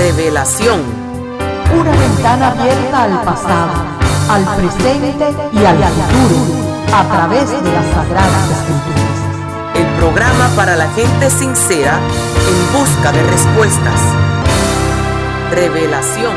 Revelación. Una ventana abierta al pasado, al presente y al futuro, a través de las Sagradas Escrituras. El programa para la gente sincera en busca de respuestas. Revelación.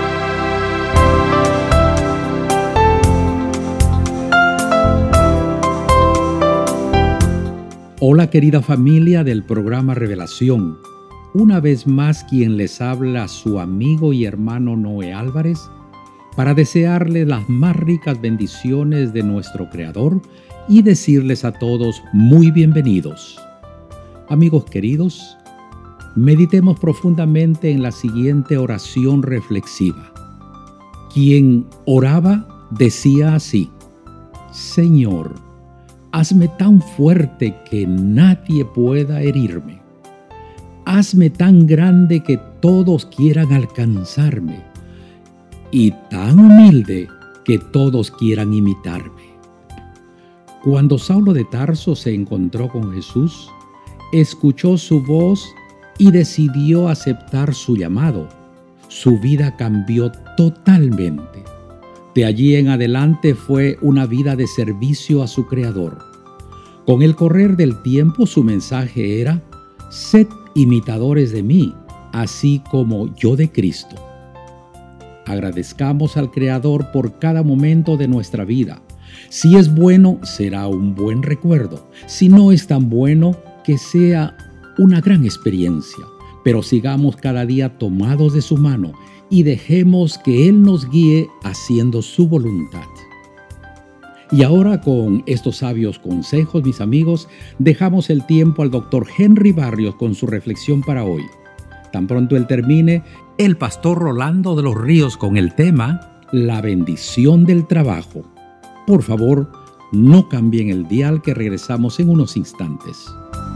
Hola querida familia del programa Revelación. Una vez más quien les habla su amigo y hermano Noé Álvarez para desearles las más ricas bendiciones de nuestro Creador y decirles a todos muy bienvenidos. Amigos queridos, meditemos profundamente en la siguiente oración reflexiva. Quien oraba decía así: Señor, hazme tan fuerte que nadie pueda herirme. Hazme tan grande que todos quieran alcanzarme y tan humilde que todos quieran imitarme. Cuando Saulo de Tarso se encontró con Jesús, escuchó su voz y decidió aceptar su llamado. Su vida cambió totalmente. De allí en adelante fue una vida de servicio a su Creador. Con el correr del tiempo su mensaje era: sed imitadores de mí, así como yo de Cristo. Agradezcamos al Creador por cada momento de nuestra vida. Si es bueno, será un buen recuerdo. Si no es tan bueno, que sea una gran experiencia. Pero sigamos cada día tomados de su mano y dejemos que Él nos guíe haciendo su voluntad. Y ahora, con estos sabios consejos, mis amigos, dejamos el tiempo al Dr. Henry Barrios con su reflexión para hoy. Tan pronto él termine, el pastor Rolando de los Ríos con el tema La bendición del trabajo. Por favor, no cambien el dial, que regresamos en unos instantes.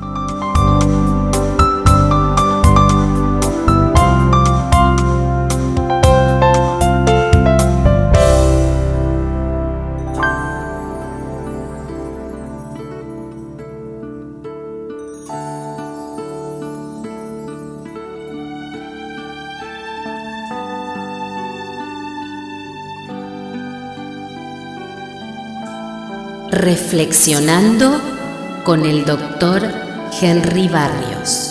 Reflexionando con el Dr. Henry Barrios.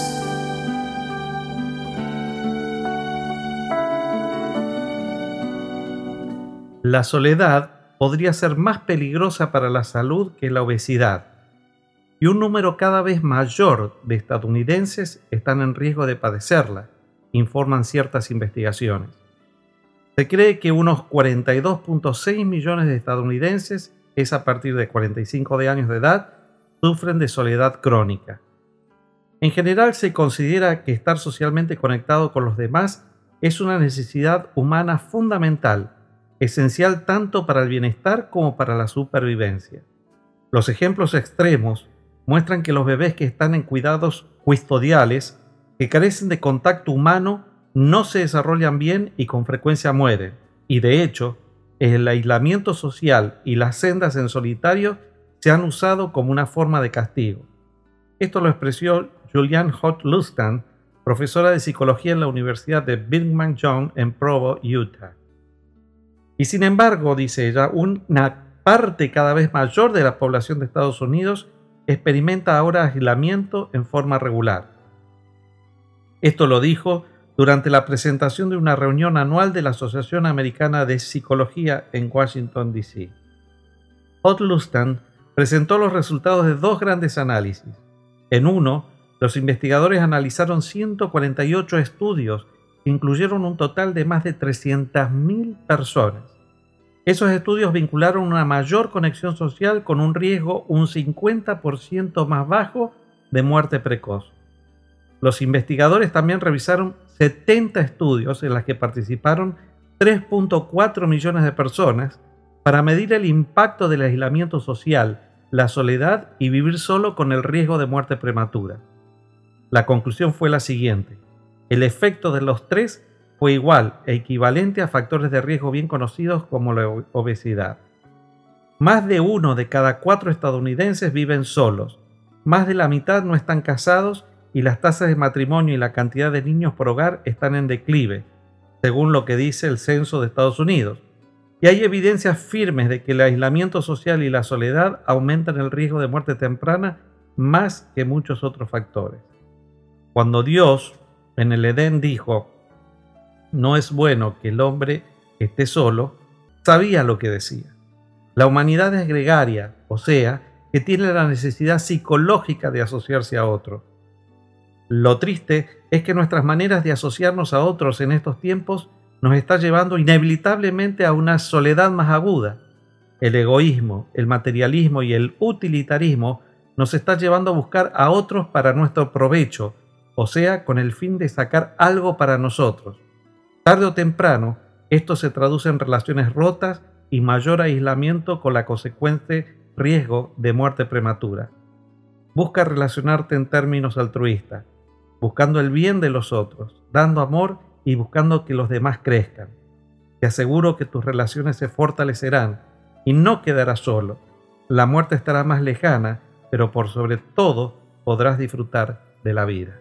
La soledad podría ser más peligrosa para la salud que la obesidad, y un número cada vez mayor de estadounidenses están en riesgo de padecerla, informan ciertas investigaciones. Se cree que unos 42.6 millones de estadounidenses, es a partir de 45 años de edad, sufren de soledad crónica. En general se considera que estar socialmente conectado con los demás es una necesidad humana fundamental, esencial tanto para el bienestar como para la supervivencia. Los ejemplos extremos muestran que los bebés que están en cuidados custodiales, que carecen de contacto humano, no se desarrollan bien y con frecuencia mueren. Y de hecho, el aislamiento social y las sendas en solitario se han usado como una forma de castigo. Esto lo expresó Julianne Holt-Lustan, profesora de psicología en la Universidad de Brigham Young en Provo, Utah. Y sin embargo, dice ella, una parte cada vez mayor de la población de Estados Unidos experimenta ahora aislamiento en forma regular. Esto lo dijo durante la presentación de una reunión anual de la Asociación Americana de Psicología en Washington, D.C. Holt-Lustan presentó los resultados de dos grandes análisis. En uno, los investigadores analizaron 148 estudios que incluyeron un total de más de 300.000 personas. Esos estudios vincularon una mayor conexión social con un riesgo un 50% más bajo de muerte precoz. Los investigadores también revisaron 70 estudios en los que participaron 3.4 millones de personas para medir el impacto del aislamiento social, la soledad y vivir solo con el riesgo de muerte prematura. La conclusión fue la siguiente: el efecto de los tres fue igual e equivalente a factores de riesgo bien conocidos como la obesidad. Más de 1 de cada 4 estadounidenses viven solos, más de la mitad no están casados y las tasas de matrimonio y la cantidad de niños por hogar están en declive, según lo que dice el Censo de Estados Unidos. Y hay evidencias firmes de que el aislamiento social y la soledad aumentan el riesgo de muerte temprana más que muchos otros factores. Cuando Dios en el Edén dijo, no es bueno que el hombre esté solo, sabía lo que decía. La humanidad es gregaria, o sea, que tiene la necesidad psicológica de asociarse a otros. Lo triste es que nuestras maneras de asociarnos a otros en estos tiempos nos está llevando inevitablemente a una soledad más aguda. El egoísmo, el materialismo y el utilitarismo nos está llevando a buscar a otros para nuestro provecho, o sea, con el fin de sacar algo para nosotros. Tarde o temprano, esto se traduce en relaciones rotas y mayor aislamiento con la consecuente riesgo de muerte prematura. Busca relacionarte en términos altruistas, buscando el bien de los otros, dando amor y buscando que los demás crezcan. Te aseguro que tus relaciones se fortalecerán y no quedarás solo. La muerte estará más lejana, pero por sobre todo podrás disfrutar de la vida.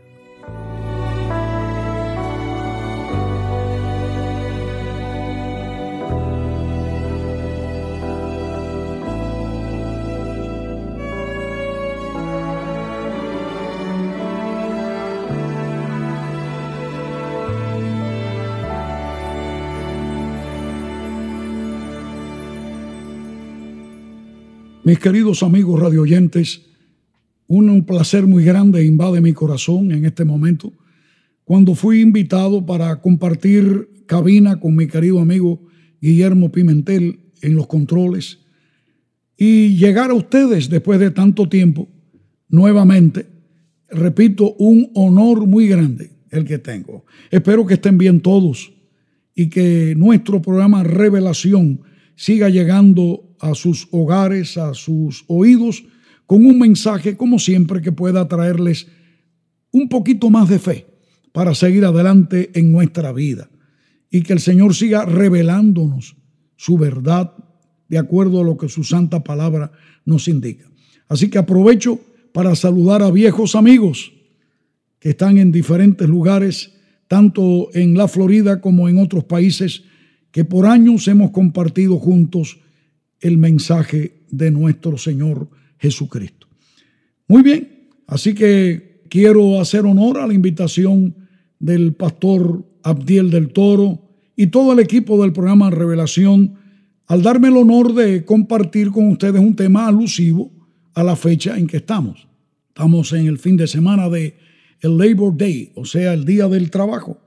Mis queridos amigos radioyentes, un placer muy grande invade mi corazón en este momento cuando fui invitado para compartir cabina con mi querido amigo Guillermo Pimentel en los controles y llegar a ustedes después de tanto tiempo nuevamente. Repito, un honor muy grande el que tengo. Espero que estén bien todos y que nuestro programa Revelación siga llegando a sus hogares, a sus oídos, con un mensaje, como siempre, que pueda traerles un poquito más de fe para seguir adelante en nuestra vida y que el Señor siga revelándonos su verdad de acuerdo a lo que su santa palabra nos indica. Así que aprovecho para saludar a viejos amigos que están en diferentes lugares, tanto en la Florida como en otros países, que por años hemos compartido juntos el mensaje de nuestro Señor Jesucristo. Muy bien, así que quiero hacer honor a la invitación del pastor Abdiel del Toro y todo el equipo del programa Revelación al darme el honor de compartir con ustedes un tema alusivo a la fecha en que estamos. Estamos en el fin de semana de el Labor Day, o sea, el Día del Trabajo.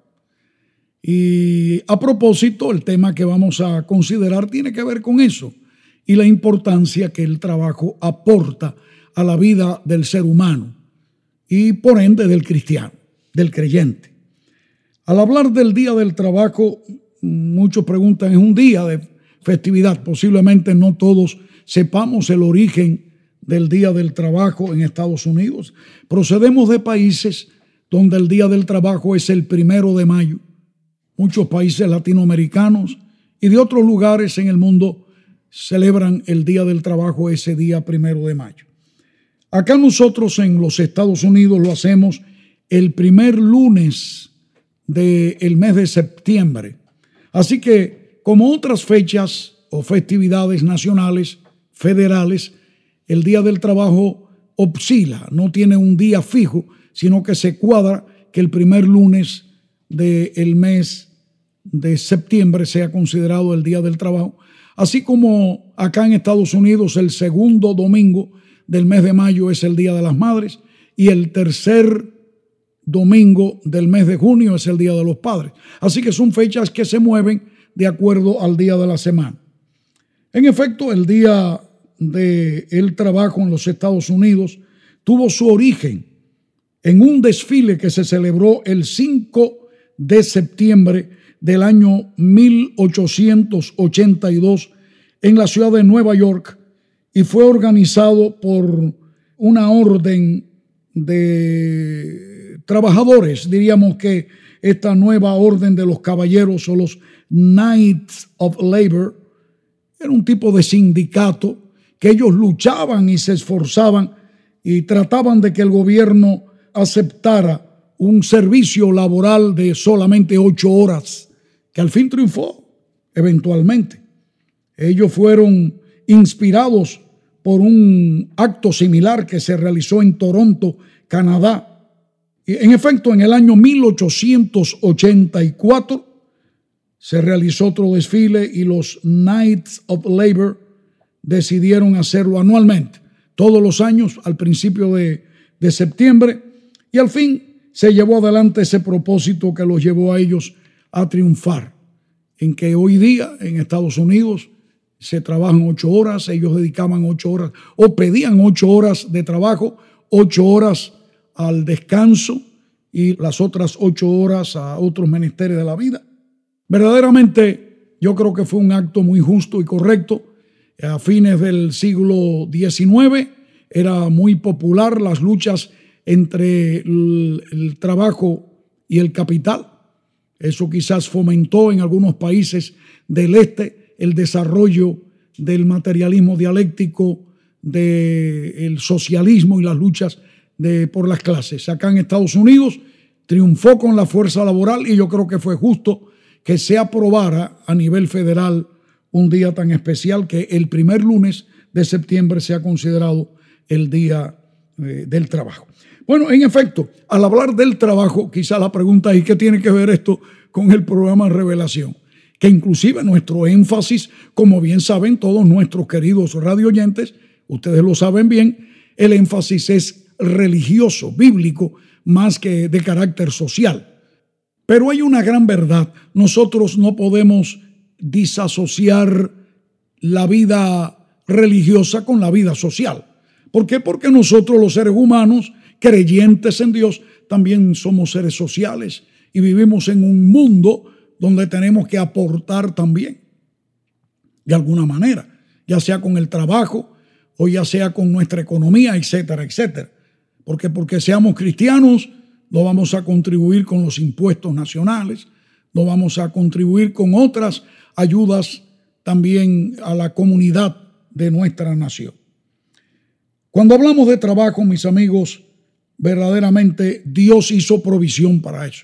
Y a propósito, el tema que vamos a considerar tiene que ver con eso y la importancia que el trabajo aporta a la vida del ser humano y por ende del cristiano, del creyente. Al hablar del Día del Trabajo, muchos preguntan, ¿es un día de festividad? Posiblemente no todos sepamos el origen del Día del Trabajo en Estados Unidos. Procedemos de países donde el Día del Trabajo es el 1 de mayo. Muchos países latinoamericanos y de otros lugares en el mundo celebran el Día del Trabajo ese día 1 de mayo. Acá nosotros en los Estados Unidos lo hacemos el primer lunes del mes de septiembre. Así que, como otras fechas o festividades nacionales, federales, el Día del Trabajo oscila, no tiene un día fijo, sino que se cuadra que el primer lunes del mes de septiembre sea considerado el Día del Trabajo, así como acá en Estados Unidos el segundo domingo del mes de mayo es el Día de las Madres y el tercer domingo del mes de junio es el Día de los Padres. Así que son fechas que se mueven de acuerdo al día de la semana. En efecto, el Día del Trabajo en los Estados Unidos tuvo su origen en un desfile que se celebró el 5 de septiembre del año 1882 en la ciudad de Nueva York y fue organizado por una orden de trabajadores. Diríamos que esta nueva orden de los caballeros o los Knights of Labor era un tipo de sindicato que ellos luchaban y se esforzaban y trataban de que el gobierno aceptara un servicio laboral de solamente 8 horas, que al fin triunfó eventualmente. Ellos fueron inspirados por un acto similar que se realizó en Toronto, Canadá. En efecto, en el año 1884 se realizó otro desfile y los Knights of Labor decidieron hacerlo anualmente, todos los años al principio de septiembre, y al fin se llevó adelante ese propósito que los llevó a ellos a triunfar, en que hoy día en Estados Unidos se trabajan 8 horas, ellos dedicaban 8 horas o pedían 8 horas de trabajo, 8 horas al descanso y las otras 8 horas a otros menesteres de la vida. Verdaderamente yo creo que fue un acto muy justo y correcto. A fines del siglo XIX era muy popular las luchas entre el trabajo y el capital. Eso quizás fomentó en algunos países del este el desarrollo del materialismo dialéctico, del socialismo y las luchas por las clases. Acá en Estados Unidos triunfó con la fuerza laboral y yo creo que fue justo que se aprobara a nivel federal un día tan especial, que el primer lunes de septiembre sea considerado el Día del Trabajo. Bueno, en efecto, al hablar del trabajo, quizá la pregunta es: ¿qué tiene que ver esto con el programa Revelación? Que inclusive nuestro énfasis, como bien saben todos nuestros queridos radioyentes, ustedes lo saben bien, el énfasis es religioso, bíblico, más que de carácter social. Pero hay una gran verdad: nosotros no podemos disasociar la vida religiosa con la vida social. ¿Por qué? Porque nosotros, los seres humanos creyentes en Dios, también somos seres sociales y vivimos en un mundo donde tenemos que aportar también, de alguna manera, ya sea con el trabajo o ya sea con nuestra economía, etcétera, etcétera. Porque seamos cristianos, no vamos a contribuir con los impuestos nacionales, no vamos a contribuir con otras ayudas también a la comunidad de nuestra nación. Cuando hablamos de trabajo, mis amigos, verdaderamente Dios hizo provisión para eso.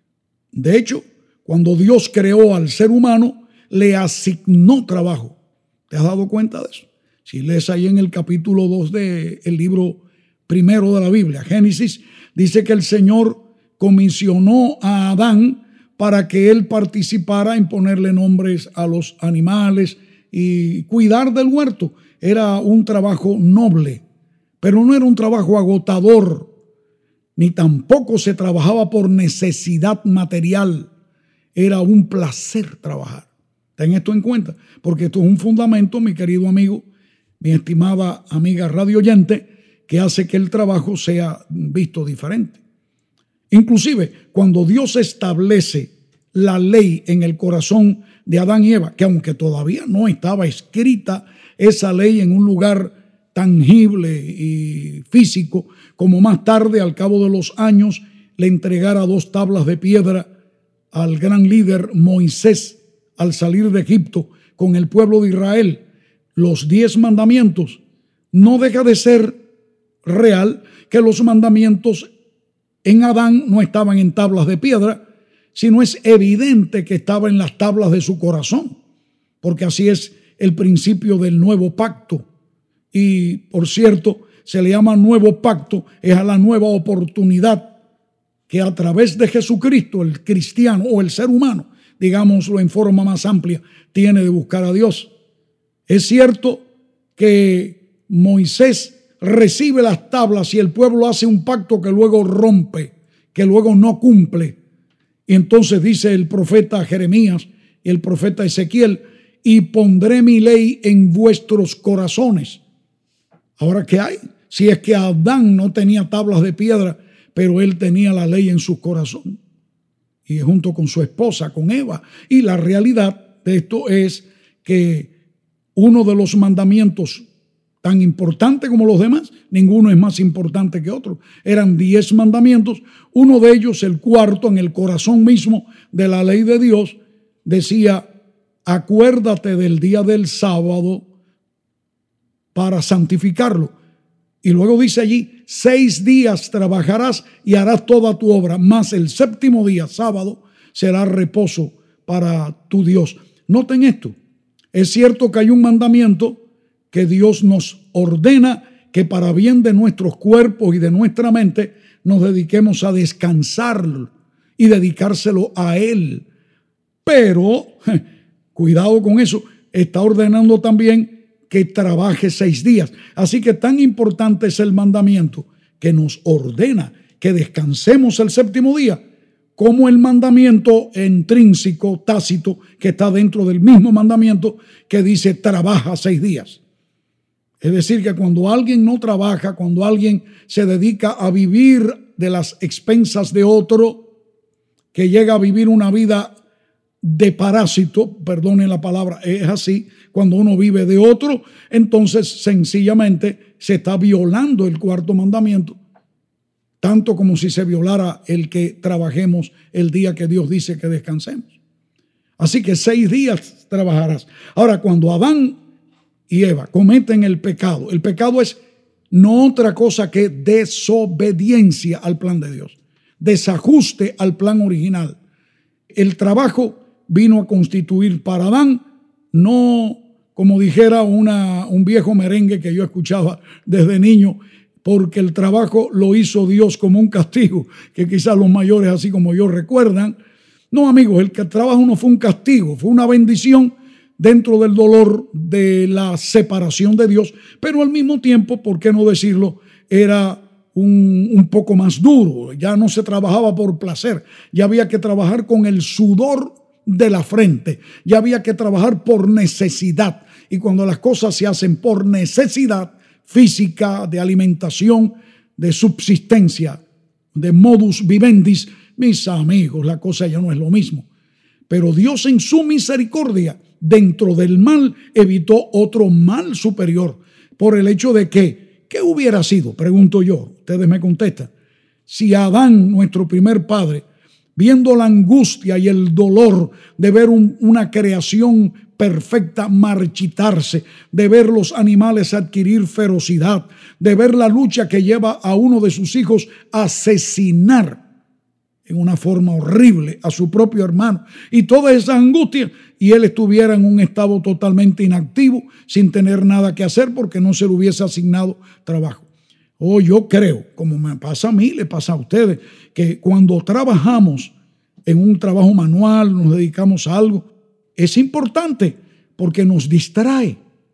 De hecho, cuando Dios creó al ser humano, le asignó trabajo. ¿Te has dado cuenta de eso? Si lees ahí en el capítulo 2 del libro primero de la Biblia, Génesis, dice que el Señor comisionó a Adán para que él participara en ponerle nombres a los animales y cuidar del huerto. Era un trabajo noble, pero no era un trabajo agotador, ni tampoco se trabajaba por necesidad material. Era un placer trabajar. Ten esto en cuenta, porque esto es un fundamento, mi querido amigo, mi estimada amiga radioyente, que hace que el trabajo sea visto diferente. Inclusive, cuando Dios establece la ley en el corazón de Adán y Eva, que aunque todavía no estaba escrita esa ley en un lugar tangible y físico, como más tarde, al cabo de los años, le entregara 2 tablas de piedra al gran líder Moisés al salir de Egipto con el pueblo de Israel, los 10 mandamientos, no deja de ser real que los mandamientos en Adán no estaban en tablas de piedra, sino es evidente que estaba en las tablas de su corazón, porque así es el principio del nuevo pacto. Y por cierto, se le llama nuevo pacto, es a la nueva oportunidad que a través de Jesucristo el cristiano o el ser humano, digámoslo en forma más amplia, tiene de buscar a Dios. Es cierto que Moisés recibe las tablas y el pueblo hace un pacto que luego rompe, que luego no cumple. Y entonces dice el profeta Jeremías y el profeta Ezequiel: y pondré mi ley en vuestros corazones. Ahora, ¿qué hay? Si es que Adán no tenía tablas de piedra, pero él tenía la ley en su corazón. Y junto con su esposa, con Eva. Y la realidad de esto es que uno de los mandamientos tan importante como los demás, ninguno es más importante que otro. Eran 10 mandamientos. Uno de ellos, el cuarto, en el corazón mismo de la ley de Dios, decía: acuérdate del día del sábado para santificarlo. Y luego dice allí, 6 días trabajarás y harás toda tu obra, mas el séptimo día, sábado, será reposo para tu Dios. Noten esto, es cierto que hay un mandamiento que Dios nos ordena que para bien de nuestros cuerpos y de nuestra mente nos dediquemos a descansar y dedicárselo a Él. Pero, cuidado con eso, está ordenando también que trabaje 6 días. Así que tan importante es el mandamiento que nos ordena que descansemos el séptimo día, como el mandamiento intrínseco, tácito, que está dentro del mismo mandamiento que dice trabaja 6 días. Es decir, que cuando alguien no trabaja, cuando alguien se dedica a vivir de las expensas de otro, que llega a vivir una vida de parásito, perdonen la palabra, es así, cuando uno vive de otro, entonces sencillamente se está violando el cuarto mandamiento, tanto como si se violara el que trabajemos el día que Dios dice que descansemos. Así que 6 días trabajarás. Ahora, cuando Adán y Eva cometen el pecado es no otra cosa que desobediencia al plan de Dios, desajuste al plan original. El trabajo vino a constituir para Adán, no como dijera un viejo merengue que yo escuchaba desde niño, porque el trabajo lo hizo Dios como un castigo, que quizás los mayores, así como yo, recuerdan. No, amigos, el trabajo no fue un castigo, fue una bendición dentro del dolor de la separación de Dios, pero al mismo tiempo, ¿por qué no decirlo?, era un poco más duro. Ya no se trabajaba por placer, ya había que trabajar con el sudor de la frente, ya había que trabajar por necesidad. Y cuando las cosas se hacen por necesidad física, de alimentación, de subsistencia, de modus vivendis, mis amigos, la cosa ya no es lo mismo. Pero Dios en su misericordia, dentro del mal, evitó otro mal superior por el hecho de que, ¿qué hubiera sido? Pregunto yo, ustedes me contestan. Si Adán, nuestro primer padre, viendo la angustia y el dolor de ver una creación perfecta marchitarse, de ver los animales adquirir ferocidad, de ver la lucha que lleva a uno de sus hijos a asesinar en una forma horrible a su propio hermano, y toda esa angustia, y él estuviera en un estado totalmente inactivo, sin tener nada que hacer porque no se le hubiese asignado trabajo. Yo creo, como me pasa a mí, le pasa a ustedes, que cuando trabajamos en un trabajo manual, nos dedicamos a algo, es importante porque nos distrae.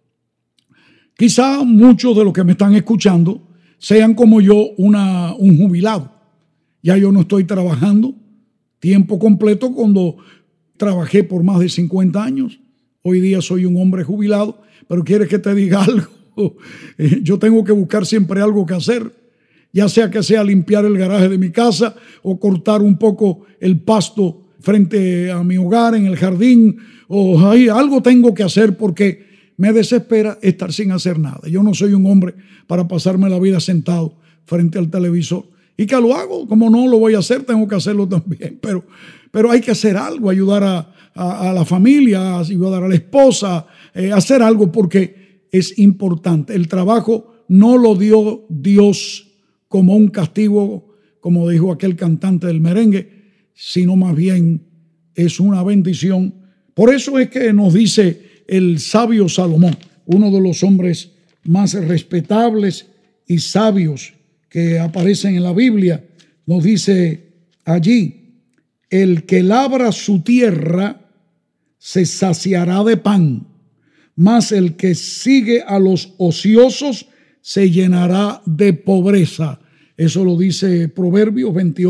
Quizá muchos de los que me están escuchando sean como yo un jubilado. Ya yo no estoy trabajando tiempo completo cuando trabajé por más de 50 años. Hoy día soy un hombre jubilado, pero ¿quieres que te diga algo? Yo tengo que buscar siempre algo que hacer, ya sea que sea limpiar el garaje de mi casa o cortar un poco el pasto frente a mi hogar en el jardín, o algo tengo que hacer porque me desespera estar sin hacer nada. Yo no soy un hombre para pasarme la vida sentado frente al televisor. Y que lo hago, como no lo voy a hacer, tengo que hacerlo también. Pero hay que hacer algo, ayudar a la familia, ayudar a la esposa, hacer algo porque es importante. El trabajo no lo dio Dios como un castigo, como dijo aquel cantante del merengue, sino más bien es una bendición. Por eso es que nos dice el sabio Salomón, uno de los hombres más respetables y sabios que aparecen en la Biblia, nos dice allí: el que labra su tierra se saciará de pan, mas el que sigue a los ociosos se llenará de pobreza. Eso lo dice Proverbios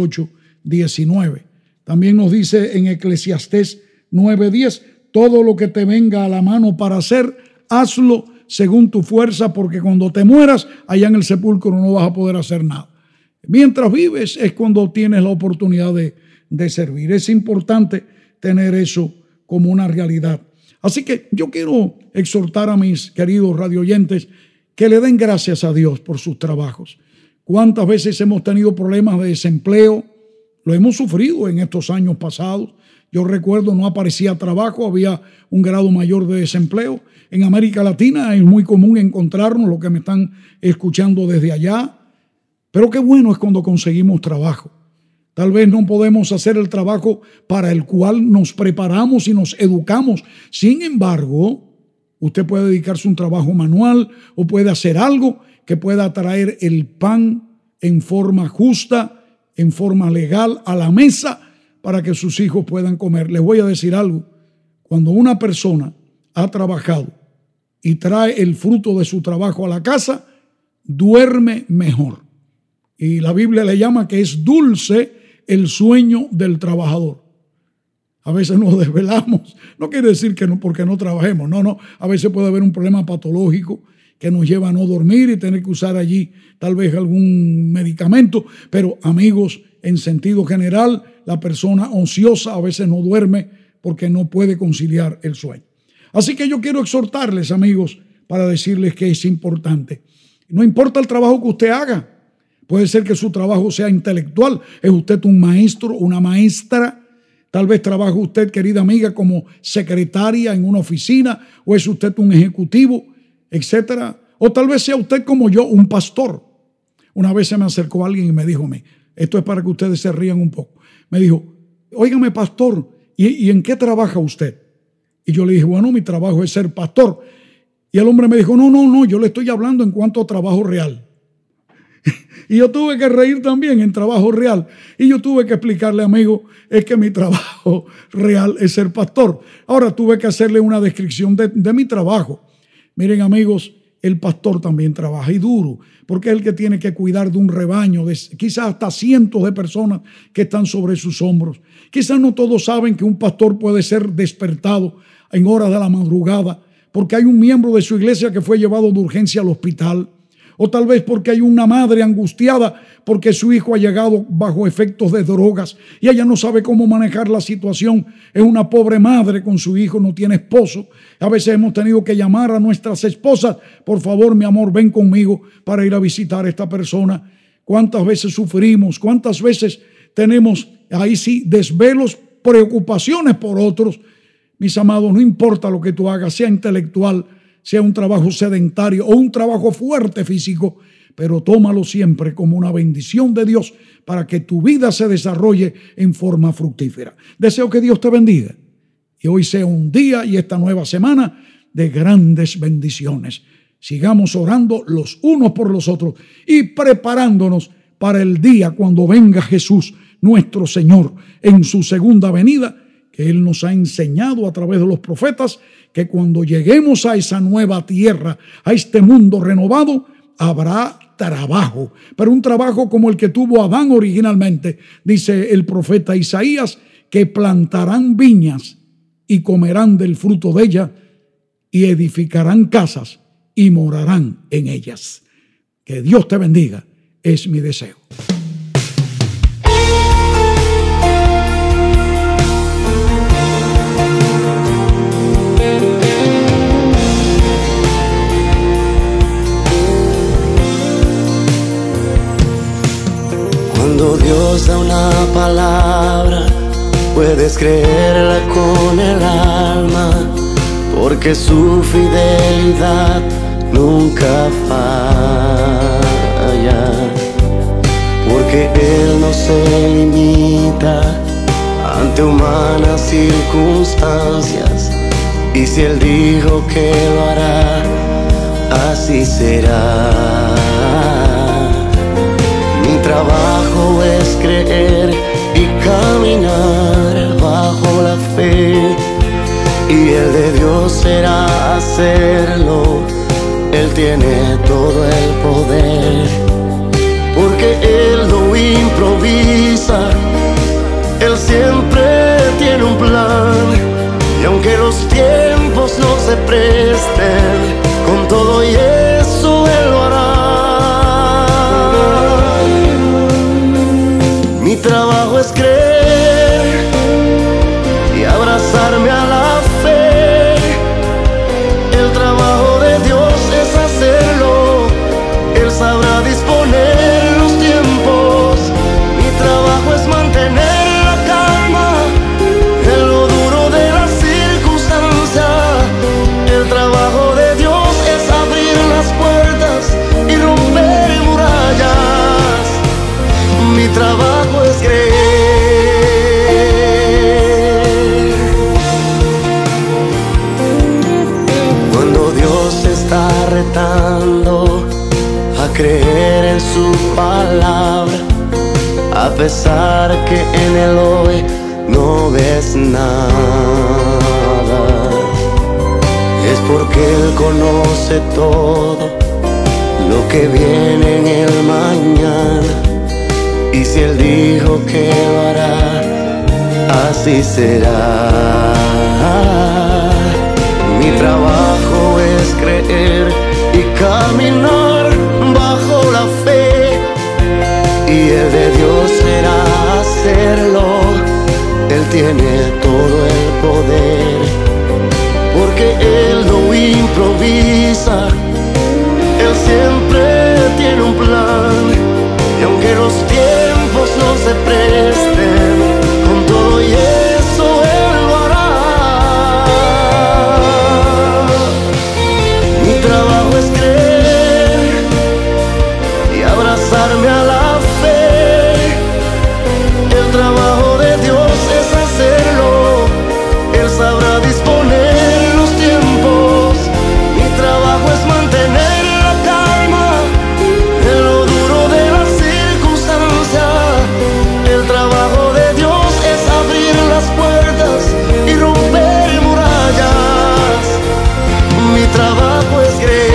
28:19. También nos dice en Eclesiastés 9:10, todo lo que te venga a la mano para hacer, hazlo según tu fuerza, porque cuando te mueras, allá en el sepulcro no vas a poder hacer nada. Mientras vives es cuando tienes la oportunidad de servir. Es importante tener eso como una realidad. Así que yo quiero exhortar a mis queridos radioyentes que le den gracias a Dios por sus trabajos. ¿Cuántas veces hemos tenido problemas de desempleo, lo hemos sufrido en estos años pasados. Yo recuerdo, no aparecía trabajo, había un grado mayor de desempleo. En América Latina es muy común encontrarnos, los que me están escuchando desde allá. Pero qué bueno es cuando conseguimos trabajo. Tal vez no podemos hacer el trabajo para el cual nos preparamos y nos educamos. Sin embargo, usted puede dedicarse a un trabajo manual o puede hacer algo que pueda traer el pan en forma justa, en forma legal a la mesa para que sus hijos puedan comer. Les voy a decir algo. Cuando una persona ha trabajado y trae el fruto de su trabajo a la casa, duerme mejor. Y la Biblia le llama que es dulce el sueño del trabajador. A veces nos desvelamos. No quiere decir que no porque no trabajemos. No. A veces puede haber un problema patológico que nos lleva a no dormir y tener que usar allí tal vez algún medicamento. Pero amigos, en sentido general, la persona ociosa a veces no duerme porque no puede conciliar el sueño. Así que yo quiero exhortarles, amigos, para decirles que es importante. No importa el trabajo que usted haga. Puede ser que su trabajo sea intelectual. ¿Es usted un maestro, una maestra? Tal vez trabaja usted, querida amiga, como secretaria en una oficina, o es usted un ejecutivo, etcétera. O tal vez sea usted como yo, un pastor. Una vez se me acercó alguien y me dijo, esto es para que ustedes se rían un poco. Me dijo, óigame, pastor, ¿y en qué trabaja usted? Y yo le dije, bueno, mi trabajo es ser pastor. Y el hombre me dijo, no, yo le estoy hablando en cuanto a trabajo real. Y yo tuve que reír también en trabajo real. Y yo tuve que explicarle, amigo, es que mi trabajo real es ser pastor. Ahora tuve que hacerle una descripción de mi trabajo. Miren, amigos, el pastor también trabaja y duro, porque es el que tiene que cuidar de un rebaño, de quizás hasta cientos de personas que están sobre sus hombros. Quizás no todos saben que un pastor puede ser despertado en horas de la madrugada porque hay un miembro de su iglesia que fue llevado de urgencia al hospital. O tal vez porque hay una madre angustiada porque su hijo ha llegado bajo efectos de drogas y ella no sabe cómo manejar la situación. Es una pobre madre con su hijo, no tiene esposo. A veces hemos tenido que llamar a nuestras esposas, por favor, mi amor, ven conmigo para ir a visitar a esta persona. ¿Cuántas veces sufrimos? ¿Cuántas veces tenemos ahí sí desvelos, preocupaciones por otros? Mis amados, no importa lo que tú hagas, sea intelectual, sea un trabajo sedentario o un trabajo fuerte físico, pero tómalo siempre como una bendición de Dios para que tu vida se desarrolle en forma fructífera. Deseo que Dios te bendiga y hoy sea un día y esta nueva semana de grandes bendiciones. Sigamos orando los unos por los otros y preparándonos para el día cuando venga Jesús, nuestro Señor, en su segunda venida, que Él nos ha enseñado a través de los profetas, que cuando lleguemos a esa nueva tierra, a este mundo renovado, habrá trabajo, pero un trabajo como el que tuvo Adán originalmente. Dice el profeta Isaías, que plantarán viñas y comerán del fruto de ellas y edificarán casas y morarán en ellas. Que Dios te bendiga, es mi deseo. Cuando Dios da una palabra, puedes creerla con el alma, porque su fidelidad nunca falla, porque Él no se limita ante humanas circunstancias, y si Él dijo que lo hará, así será. Mi trabajo es creer y caminar bajo la fe, y el de Dios será hacerlo. Él tiene todo el poder, porque Él no improvisa, Él siempre tiene un plan, y aunque los tiempos no se presten, con todo y eso Él lo hará. Mi trabajo es creer y abrazarme a la fe. El trabajo de Dios es hacerlo. Él sabrá disponer los tiempos. Mi trabajo es mantener a pesar que en el hoy no ves nada. Es porque Él conoce todo lo que viene en el mañana. Y si Él dijo que lo hará, así será. Mi trabajo es creer y caminar bajo la fe, y el de Dios será hacerlo. Él tiene todo el poder, porque Él no improvisa. Él siempre tiene un plan, y aunque los tiempos no se presten, con todo y eso Él lo hará. Mi trabajo es creer y abrazarme a la fe. El trabajo de Dios es hacerlo. Él sabrá disponer los tiempos. Mi trabajo es mantener la calma en lo duro de la circunstancia. El trabajo de Dios es abrir las puertas y romper murallas. Mi trabajo es creer.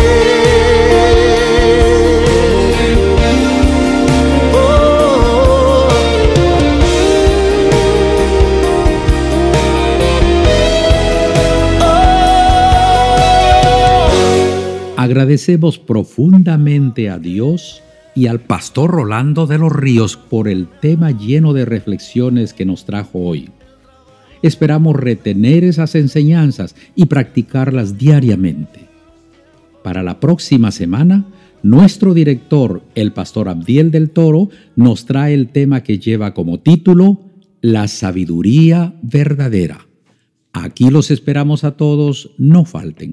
Agradecemos profundamente a Dios y al pastor Rolando de los Ríos por el tema lleno de reflexiones que nos trajo hoy. Esperamos retener esas enseñanzas y practicarlas diariamente. Para la próxima semana, nuestro director, el pastor Abdiel del Toro, nos trae el tema que lleva como título La sabiduría verdadera. Aquí los esperamos a todos, no falten.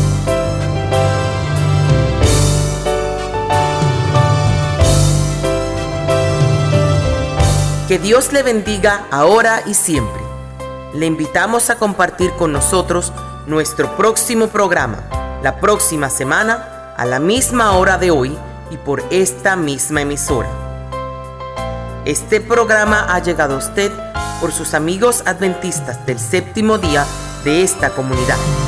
Que Dios le bendiga ahora y siempre. Le invitamos a compartir con nosotros nuestro próximo programa, la próxima semana, a la misma hora de hoy y por esta misma emisora. Este programa ha llegado a usted por sus amigos adventistas del séptimo día de esta comunidad.